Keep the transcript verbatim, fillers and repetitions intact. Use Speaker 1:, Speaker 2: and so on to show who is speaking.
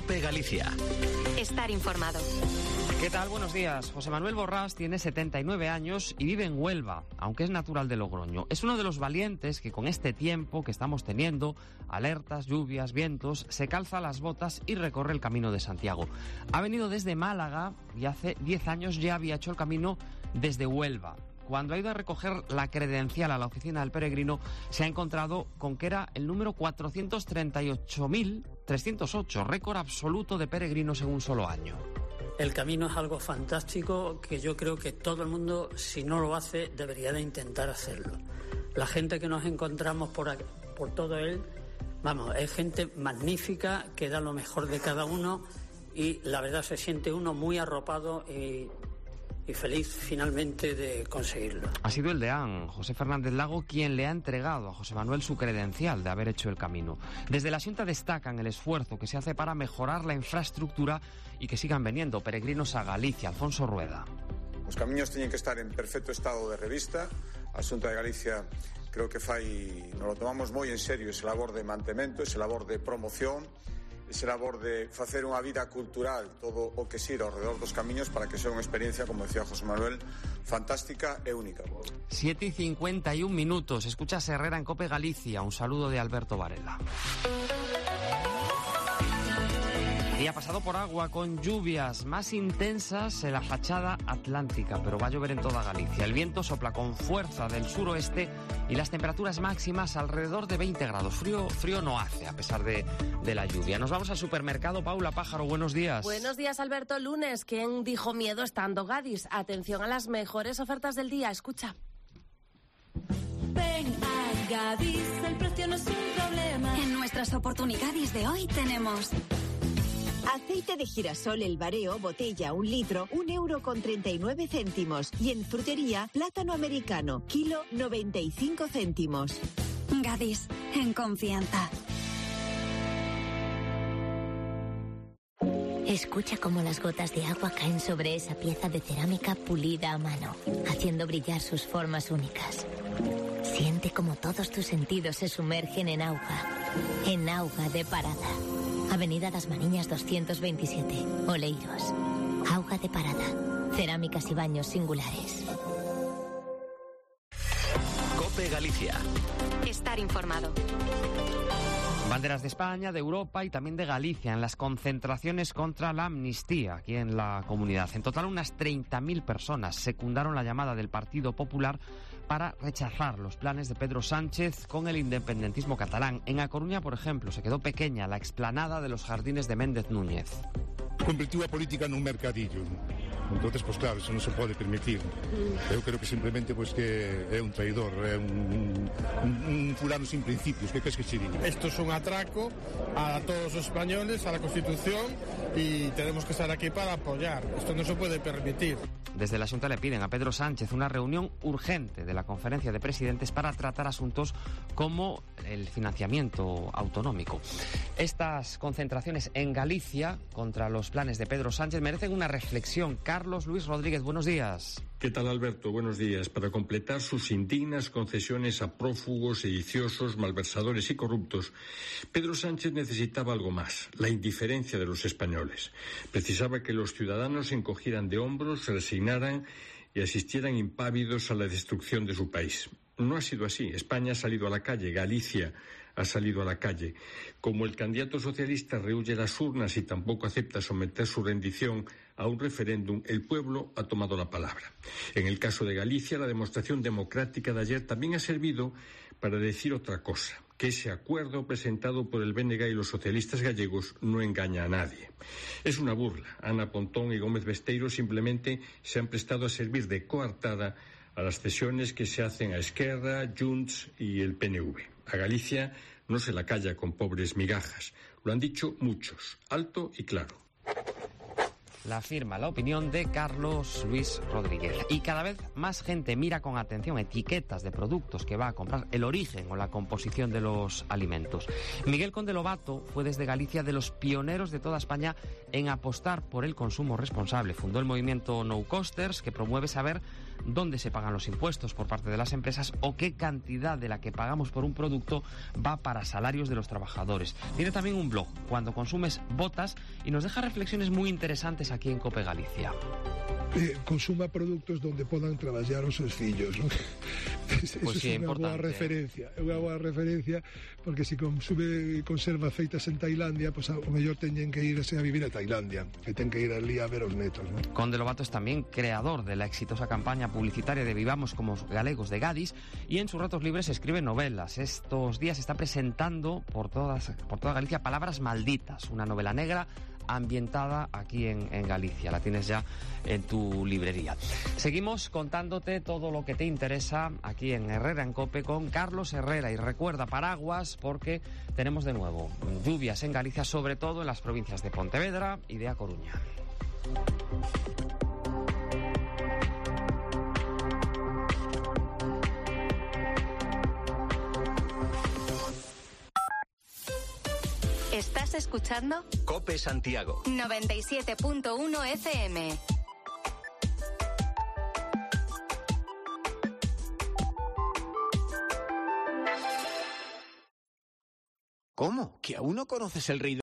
Speaker 1: COPE Galicia.
Speaker 2: Estar informado.
Speaker 3: ¿Qué tal? Buenos días. José Manuel Borrás tiene setenta y nueve años y vive en Huelva, aunque es natural de Logroño. Es uno de los valientes que con este tiempo que estamos teniendo, alertas, lluvias, vientos, se calza las botas y recorre el Camino de Santiago. Ha venido desde Málaga y hace diez años ya había hecho el camino desde Huelva. Cuando ha ido a recoger la credencial a la oficina del peregrino, se ha encontrado con que era el número cuatrocientos treinta y ocho mil trescientos ocho, récord absoluto de peregrinos en un solo año.
Speaker 4: El camino es algo fantástico que yo creo que todo el mundo, si no lo hace, debería de intentar hacerlo. La gente que nos encontramos por, aquí, por todo él, vamos, es gente magnífica que da lo mejor de cada uno y la verdad se siente uno muy arropado y... y feliz finalmente de conseguirlo.
Speaker 3: Ha sido el deán, José Fernández Lago, quien le ha entregado a José Manuel su credencial de haber hecho el camino. Desde la Xunta destacan el esfuerzo que se hace para mejorar la infraestructura y que sigan veniendo peregrinos a Galicia. Alfonso Rueda.
Speaker 5: Os camiños teñen que estar en perfecto estado de revista. A Xunta de Galicia creo que fai, nos lo tomamos moi en serio ese labor de mantemento, ese labor de promoción, ese labor de facer unha vida cultural, todo o que xira ao redor dos camiños para que sea unha experiencia, como decía José Manuel, fantástica e única.
Speaker 3: siete y cincuenta y un minutos. Escucha Herrera en COPE Galicia. Un saludo de Alberto Varela. Día pasado por agua, con lluvias más intensas en la fachada atlántica, pero va a llover en toda Galicia. El viento sopla con fuerza del suroeste y las temperaturas máximas alrededor de veinte grados. Frío, frío no hace, a pesar de, de la lluvia. Nos vamos al supermercado. Paula Pájaro, buenos días.
Speaker 6: Buenos días, Alberto. Lunes, ¿quién dijo miedo estando Gadis? Atención a las mejores ofertas del día. Escucha.
Speaker 7: Ven a Gadis, el precio no es un problema.
Speaker 8: En nuestras oportunidades de hoy tenemos...
Speaker 9: aceite de girasol El Bareo, botella un litro, un euro con treinta y nueve céntimos. Y en frutería, plátano americano, kilo noventa y cinco céntimos.
Speaker 8: Gadis, en confianza.
Speaker 10: Escucha cómo las gotas de agua caen sobre esa pieza de cerámica pulida a mano, haciendo brillar sus formas únicas. Siente cómo todos tus sentidos se sumergen en Auga, en Auga de Parada. Avenida Das Mariñas doscientos veintisiete, Oleiros. Auga de Parada. Cerámicas y baños singulares.
Speaker 1: COPE Galicia.
Speaker 2: Estar informado.
Speaker 3: Banderas de España, de Europa y también de Galicia en las concentraciones contra la amnistía aquí en la comunidad. En total, unas treinta mil personas secundaron la llamada del Partido Popular para rechazar los planes de Pedro Sánchez con el independentismo catalán. En A Coruña, por ejemplo, se quedó pequeña la explanada de los jardines de Méndez Núñez.
Speaker 11: Convertiu a política nun mercadillo. Entonces, pues claro, eso non se pode permitir. Eu creo que simplemente pues que é un traidor, é un, un, un fulano sin principios. Que crees que se diga?
Speaker 12: Esto es un atraco a todos los españoles, a la Constitución, y tenemos que estar aquí para apoyar. Esto no se puede permitir.
Speaker 3: Desde la Xunta le piden a Pedro Sánchez una reunión urgente de la Conferencia de Presidentes para tratar asuntos como el financiamiento autonómico. Estas concentraciones en Galicia contra los planes de Pedro Sánchez merecen una reflexión. Carlos Luis Rodríguez, buenos días.
Speaker 13: ¿Qué tal, Alberto? Buenos días. Para completar sus indignas concesiones a prófugos, sediciosos, malversadores y corruptos, Pedro Sánchez necesitaba algo más, la indiferencia de los españoles. Precisaba que los ciudadanos se encogieran de hombros, se resignaran y asistieran impávidos a la destrucción de su país. No ha sido así. España ha salido a la calle, Galicia ha salido a la calle. Como el candidato socialista rehúye las urnas y tampoco acepta someter su rendición a un referéndum, el pueblo ha tomado la palabra. En el caso de Galicia, la demostración democrática de ayer también ha servido para decir otra cosa, que ese acuerdo presentado por el B N G y los socialistas gallegos no engaña a nadie. Es una burla. Ana Pontón y Gómez Besteiro simplemente se han prestado a servir de coartada a las cesiones que se hacen a Esquerra, Junts y el P N V. A Galicia no se la calla con pobres migajas. Lo han dicho muchos, alto y claro.
Speaker 3: La firma, la opinión de Carlos Luis Rodríguez. Y cada vez más gente mira con atención etiquetas de productos que va a comprar, el origen o la composición de los alimentos. Miguel Conde Lobato fue desde Galicia de los pioneros de toda España en apostar por el consumo responsable. Fundó el movimiento No Costers, que promueve saber dónde se pagan los impuestos por parte de las empresas o qué cantidad de la que pagamos por un producto va para salarios de los trabajadores. Tiene también un blog, Cuando consumes botas, y nos deja reflexiones muy interesantes aquí en COPE Galicia.
Speaker 14: Eh, consuma produtos donde podan traballar os seus fillos, non? Eso
Speaker 3: Pues sí,
Speaker 14: é unha boa
Speaker 3: importante.
Speaker 14: referencia, é unha boa referencia, porque se consume conservas feitas en Tailandia, pues, o mellor teñen que ir a vivir a Tailandia, que ten que ir ali a ver os netos, non?
Speaker 3: Conde Lobato es también creador de la exitosa campaña publicitaria de Vivamos como Galegos de Gadis, y en sus ratos libres escribe novelas. Estos días está presentando por, todas, por toda Galicia Palabras Malditas, una novela negra ambientada aquí en, en Galicia. La tienes ya en tu librería. Seguimos contándote todo lo que te interesa aquí en Herrera en COPE con Carlos Herrera. Y recuerda, paraguas, porque tenemos de nuevo lluvias en Galicia, sobre todo en las provincias de Pontevedra y de A Coruña.
Speaker 2: ¿Estás escuchando?
Speaker 1: COPE Santiago.
Speaker 2: noventa y siete punto uno F M.
Speaker 15: ¿Cómo? ¿Que aún no conoces el rey de